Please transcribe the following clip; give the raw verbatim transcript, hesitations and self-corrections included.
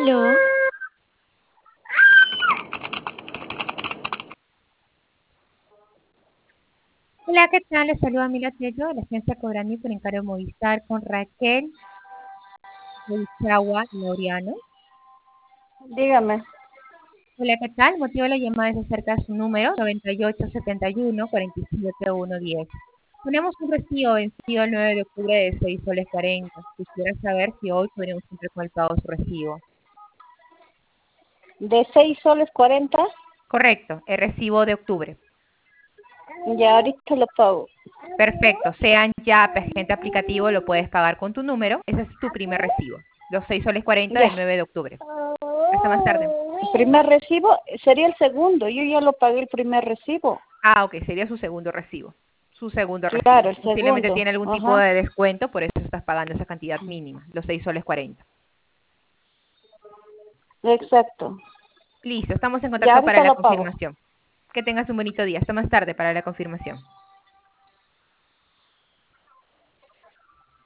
Aló. Hola, ¿qué tal? Les saluda Mila Tello de la agencia Cobrani por encargo de Movistar con Raquel Chagua Laureano. Dígame. Hola, ¿qué tal? El motivo de la llamada es acerca de su número noventa y ocho setenta y uno cuarenta y siete uno diez. Tenemos un recibo vencido el nueve de octubre de seis soles cuarenta. Quisiera saber si hoy podríamos cumplir con el pago de su recibo. ¿De seis soles cuarenta? Correcto, el recibo de octubre. Ya ahorita lo pago. Perfecto, sean ya agente aplicativo, lo puedes pagar con tu número. Ese es tu primer recibo. Los seis soles cuarenta Ya. del nueve de octubre. Hasta más tarde. El primer recibo sería el segundo. Yo ya lo pagué el primer recibo. Ah, ok, sería su segundo recibo. Su segundo Claro, recibo. el Posiblemente segundo. tiene algún tipo Ajá. de descuento, por eso estás pagando esa cantidad mínima, los seis soles cuarenta. Exacto. Listo, estamos en Ya contacto para ahorita la lo pago. confirmación. Que tengas un bonito día. Hasta más tarde para la confirmación.